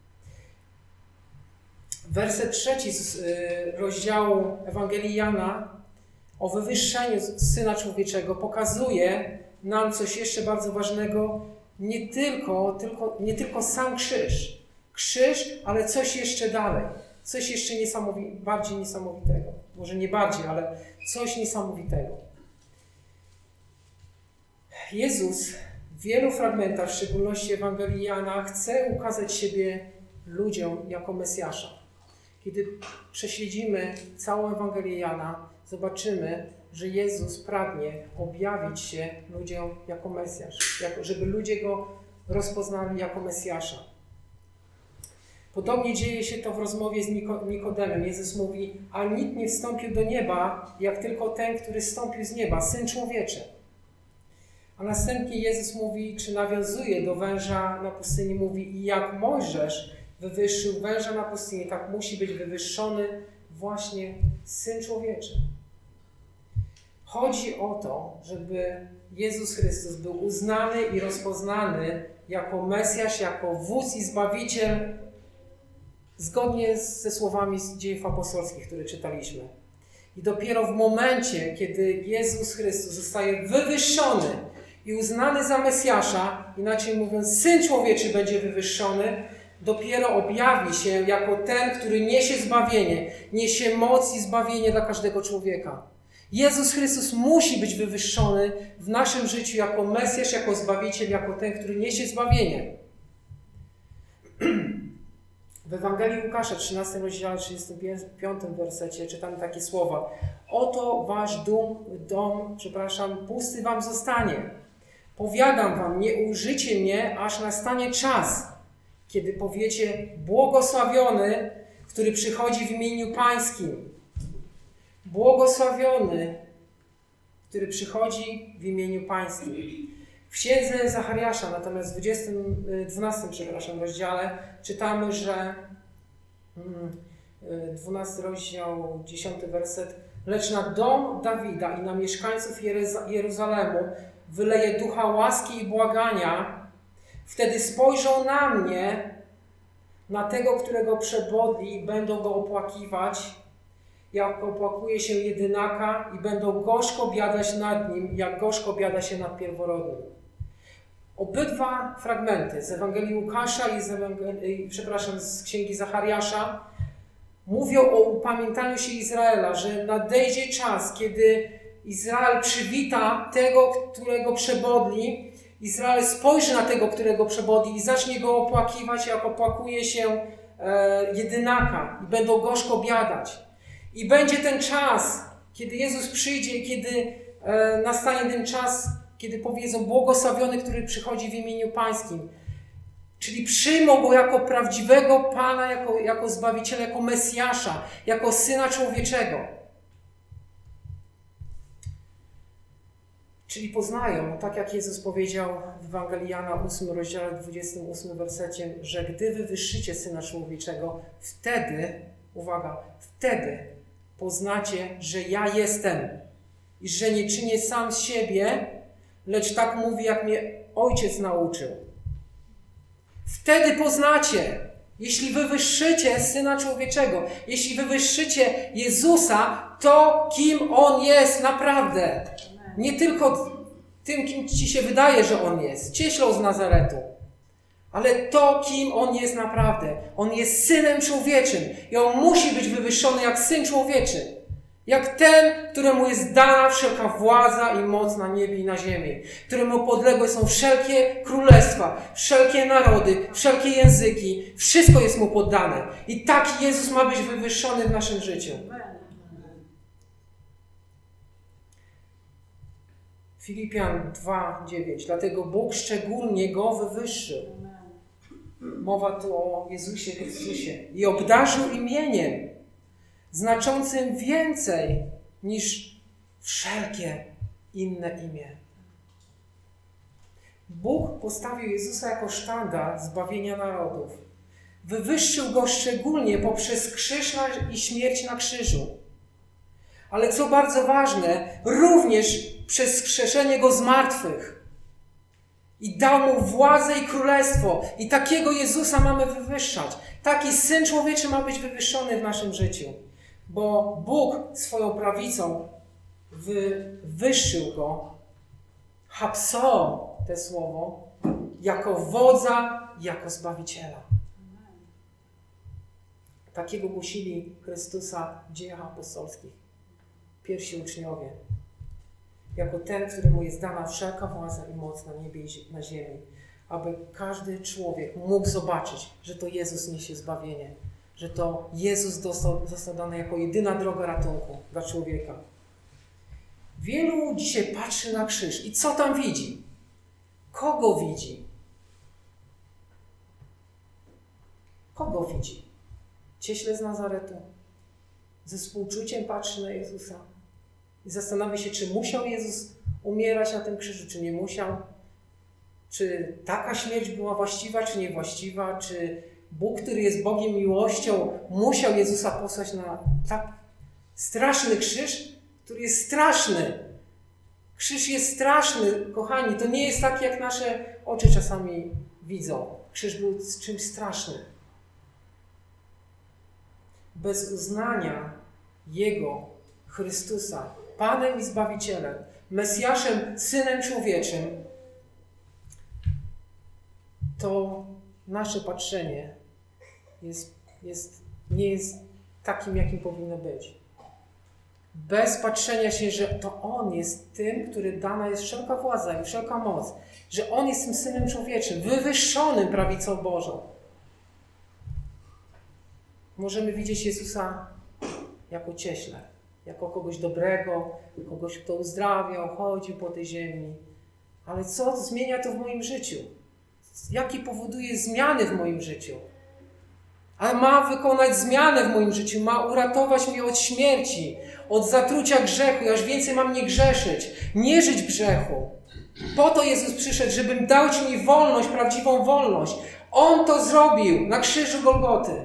Speaker 1: Werset trzeci z rozdziału Ewangelii Jana o wywyższeniu Syna Człowieczego pokazuje nam coś jeszcze bardzo ważnego. Nie tylko, tylko, nie tylko sam krzyż. Krzyż, ale coś jeszcze dalej. Coś jeszcze niesamowi- bardziej niesamowitego. Może nie bardziej, ale coś niesamowitego. Jezus w wielu fragmentach, w szczególności Ewangelii Jana, chce ukazać siebie ludziom jako Mesjasza. Kiedy prześledzimy całą Ewangelię Jana, zobaczymy, że Jezus pragnie objawić się ludziom jako Mesjasz, jako, żeby ludzie Go rozpoznali jako Mesjasza. Podobnie dzieje się to w rozmowie z Nikodemem. Jezus mówi: a nikt nie wstąpił do nieba, jak tylko ten, który wstąpił z nieba, Syn Człowieczy. A następnie Jezus mówi, czy nawiązuje do węża na pustyni, mówi: i jak Mojżesz wywyższył węża na pustyni, tak musi być wywyższony właśnie Syn Człowieczy. Chodzi o to, żeby Jezus Chrystus był uznany i rozpoznany jako Mesjasz, jako wódz i Zbawiciel, zgodnie ze słowami z Dziejów Apostolskich, które czytaliśmy. I dopiero w momencie, kiedy Jezus Chrystus zostaje wywyższony i uznany za Mesjasza, inaczej mówiąc, Syn Człowieczy będzie wywyższony, dopiero objawi się jako ten, który niesie zbawienie, niesie moc i zbawienie dla każdego człowieka. Jezus Chrystus musi być wywyższony w naszym życiu jako Mesjasz, jako Zbawiciel, jako ten, który niesie zbawienie. W Ewangelii Łukasza, trzynastym rozdziale, trzydziestym piątym wersecie czytamy takie słowa. Oto wasz dom, dom, przepraszam, pusty wam zostanie. Powiadam wam, nie ujrzycie mnie, aż nastanie czas, kiedy powiecie błogosławiony, który przychodzi w imieniu Pańskim. Błogosławiony, który przychodzi w imieniu Pańskim. W księdze Zachariasza, natomiast w dwudziestym, dwunastym przepraszam, rozdziale czytamy, że dwunasty rozdział, dziesiąty werset. Lecz na dom Dawida i na mieszkańców Jeruzalemu wyleje ducha łaski i błagania. Wtedy spojrzą na mnie, na tego, którego przebodli i będą go opłakiwać, jak opłakuje się jedynaka i będą gorzko biadać nad nim, jak gorzko biada się nad pierworodnym. Obydwa fragmenty z Ewangelii Łukasza i z, Ewangelii, przepraszam, z Księgi Zachariasza mówią o upamiętaniu się Izraela, że nadejdzie czas, kiedy Izrael przywita tego, którego przebodli. Izrael spojrzy na tego, którego przebodli i zacznie go opłakiwać, jak opłakuje się e, jedynaka i będą gorzko biadać. I będzie ten czas, kiedy Jezus przyjdzie, kiedy e, nastanie ten czas, kiedy powiedzą błogosławiony, który przychodzi w imieniu Pańskim. Czyli przyjmą go jako prawdziwego Pana, jako, jako Zbawiciela, jako Mesjasza, jako Syna Człowieczego. Czyli poznają, tak jak Jezus powiedział w Ewangelii Jana ósmym rozdziale dwudziestym ósmym wersecie, że gdy wywyższycie Syna Człowieczego, wtedy, uwaga, wtedy poznacie, że ja jestem i że nie czynię sam z siebie, lecz tak mówi, jak mnie Ojciec nauczył. Wtedy poznacie, jeśli wywyższycie Syna Człowieczego, jeśli wywyższycie Jezusa, to kim On jest naprawdę. Nie tylko tym, kim ci się wydaje, że On jest, cieślą z Nazaretu, ale to, kim On jest naprawdę. On jest Synem Człowieczym i On musi być wywyższony jak Syn Człowieczy. Jak ten, któremu jest dana wszelka władza i moc na niebie i na ziemi. Któremu podległe są wszelkie królestwa, wszelkie narody, wszelkie języki. Wszystko jest Mu poddane. I tak Jezus ma być wywyższony w naszym życiu. Filipian dwa dziewięć. Dlatego Bóg szczególnie Go wywyższył. Mowa tu o Jezusie Chrystusie. I obdarzył imieniem znaczącym więcej niż wszelkie inne imię. Bóg postawił Jezusa jako sztandar zbawienia narodów. Wywyższył Go szczególnie poprzez krzyż i śmierć na krzyżu. Ale co bardzo ważne, również przez wskrzeszenie Go z martwych. I dał Mu władzę i królestwo. I takiego Jezusa mamy wywyższać. Taki Syn Człowieczy ma być wywyższony w naszym życiu. Bo Bóg swoją prawicą wywyższył Go, hapso, te słowo, jako wodza, jako Zbawiciela. Takiego głosili Chrystusa w dziejach apostolskich. Pierwsi uczniowie. Jako ten, któremu jest dana wszelka władza i moc na niebie i na ziemi. Aby każdy człowiek mógł zobaczyć, że to Jezus niesie zbawienie. Że to Jezus został, został dany jako jedyna droga ratunku dla człowieka. Wielu dzisiaj patrzy na krzyż i co tam widzi? Kogo widzi? Kogo widzi? Cieśle z Nazaretu. Ze współczuciem patrzy na Jezusa i zastanawia się, czy musiał Jezus umierać na tym krzyżu, czy nie musiał. Czy taka śmierć była właściwa, czy niewłaściwa, czy Bóg, który jest Bogiem miłością, musiał Jezusa posłać na tak straszny krzyż, który jest straszny. Krzyż jest straszny, kochani. To nie jest tak, jak nasze oczy czasami widzą. Krzyż był czymś strasznym. Bez uznania Jego, Chrystusa, Panem i Zbawicielem, Mesjaszem, Synem Człowieczym, to nasze patrzenie jest, jest, nie jest takim, jakim powinno być. Bez patrzenia się, że to On jest tym, który dana jest wszelka władza i wszelka moc. Że On jest tym Synem Człowieczym, wywyższonym prawicą Bożą. Możemy widzieć Jezusa jako cieśle, jako kogoś dobrego, kogoś, kto uzdrawiał, chodził po tej ziemi. Ale co zmienia to w moim życiu? Jakie powoduje zmiany w moim życiu? A ma wykonać zmianę w moim życiu, ma uratować mnie od śmierci, od zatrucia grzechu. Ja już więcej mam nie grzeszyć, nie żyć w grzechu. Po to Jezus przyszedł, żebym dał Ci mi wolność, prawdziwą wolność. On to zrobił na krzyżu Golgoty.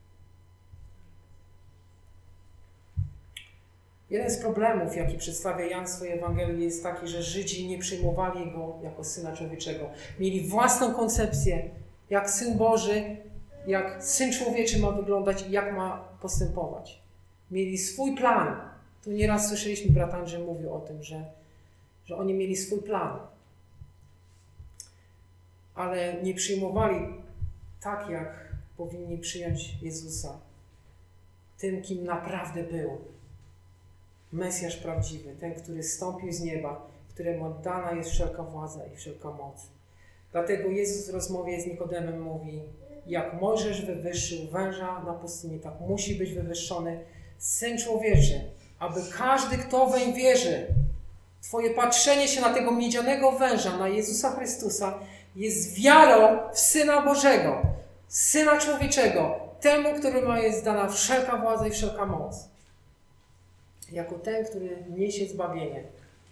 Speaker 1: Jeden z problemów, jaki przedstawia Jan w swojej Ewangelii, jest taki, że Żydzi nie przyjmowali Go jako Syna Człowieczego. Mieli własną koncepcję, jak Syn Boży, jak Syn Człowieczy ma wyglądać i jak ma postępować. Mieli swój plan. Tu nieraz słyszeliśmy, brat Andrzej mówił o tym, że, że oni mieli swój plan. Ale nie przyjmowali tak, jak powinni przyjąć Jezusa. Tym, kim naprawdę był. Mesjasz prawdziwy, ten, który zstąpił z nieba, któremu dana jest wszelka władza i wszelka moc. Dlatego Jezus w rozmowie z Nikodemem mówi: jak Mojżesz wywyższył węża na pustyni, tak musi być wywyższony Syn Człowieczy, aby każdy, kto weń wierzy. Twoje patrzenie się na tego miedzianego węża, na Jezusa Chrystusa, jest wiarą w Syna Bożego, Syna Człowieczego, temu, któremu jest dana wszelka władza i wszelka moc. Jako ten, który niesie zbawienie.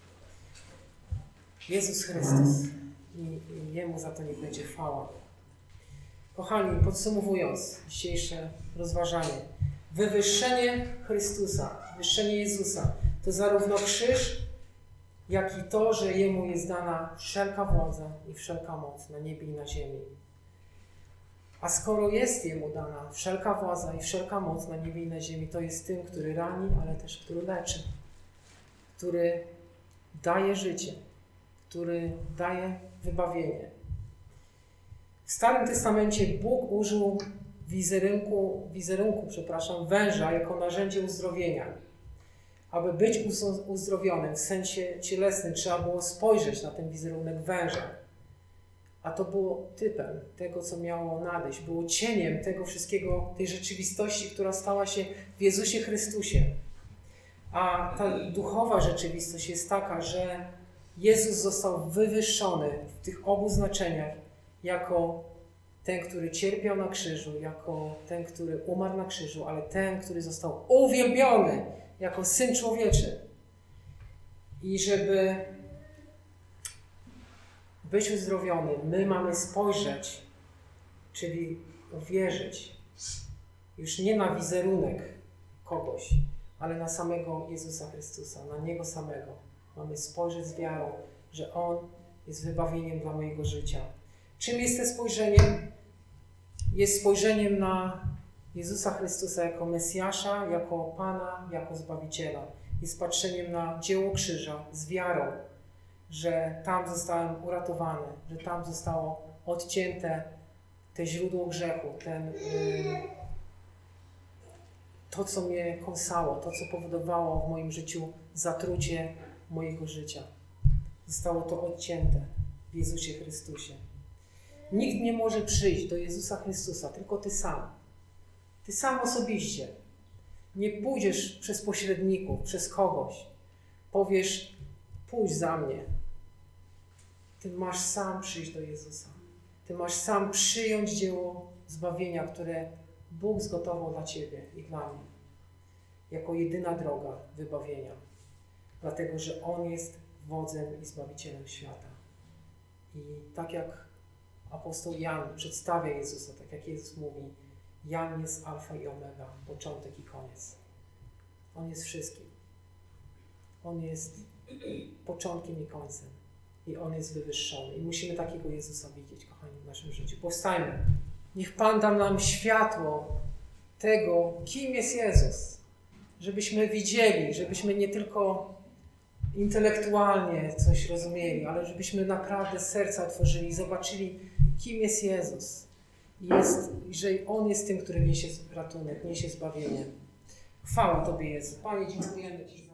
Speaker 1: Jezus Chrystus. I, i Jemu za to niech będzie chwała. Kochani, podsumowując dzisiejsze rozważanie. Wywyższenie Chrystusa, wywyższenie Jezusa to zarówno krzyż, jak i to, że Jemu jest dana wszelka władza i wszelka moc na niebie i na ziemi. A skoro jest Jemu dana wszelka władza i wszelka moc na niebie i na ziemi, to jest tym, który rani, ale też który leczy, który daje życie, który daje wybawienie. W Starym Testamencie Bóg użył wizerunku, wizerunku przepraszam, węża jako narzędzie uzdrowienia. Aby być uzdrowionym w sensie cielesnym, trzeba było spojrzeć na ten wizerunek węża. A to było typem tego, co miało nadejść. Było cieniem tego wszystkiego, tej rzeczywistości, która stała się w Jezusie Chrystusie. A ta duchowa rzeczywistość jest taka, że Jezus został wywyższony w tych obu znaczeniach jako ten, który cierpiał na krzyżu, jako ten, który umarł na krzyżu, ale ten, który został uwielbiony jako Syn Człowieczy. I żeby być uzdrowiony, my mamy spojrzeć, czyli uwierzyć już nie na wizerunek kogoś, ale na samego Jezusa Chrystusa, na Niego samego. Mamy spojrzeć z wiarą, że On jest wybawieniem dla mojego życia. Czym jest to spojrzenie? Jest spojrzeniem na Jezusa Chrystusa jako Mesjasza, jako Pana, jako Zbawiciela. Jest patrzeniem na dzieło krzyża z wiarą, że tam zostałem uratowany, że tam zostało odcięte te źródło grzechu, ten, yy, to, co mnie kąsało, to, co powodowało w moim życiu zatrucie mojego życia. Zostało to odcięte w Jezusie Chrystusie. Nikt nie może przyjść do Jezusa Chrystusa, tylko Ty sam. Ty sam osobiście. Nie pójdziesz przez pośredników, przez kogoś. Powiesz: pójdź za mnie. Ty masz sam przyjść do Jezusa. Ty masz sam przyjąć dzieło zbawienia, które Bóg zgotował dla Ciebie i dla mnie. Jako jedyna droga wybawienia. Dlatego, że On jest wodzem i Zbawicielem świata. I tak jak apostoł Jan przedstawia Jezusa, tak jak Jezus mówi: Jan jest alfa i omega, początek i koniec. On jest wszystkim. On jest początkiem i końcem. I On jest wywyższony. I musimy takiego Jezusa widzieć, kochani, w naszym życiu. Powstajmy. Niech Pan da nam światło tego, kim jest Jezus. Żebyśmy widzieli, żebyśmy nie tylko intelektualnie coś rozumieli, ale żebyśmy naprawdę serca otworzyli i zobaczyli, kim jest Jezus. jest, że On jest tym, który niesie ratunek, niesie zbawienie. Chwała Tobie, Jezu. Panie, dziękujemy Ci.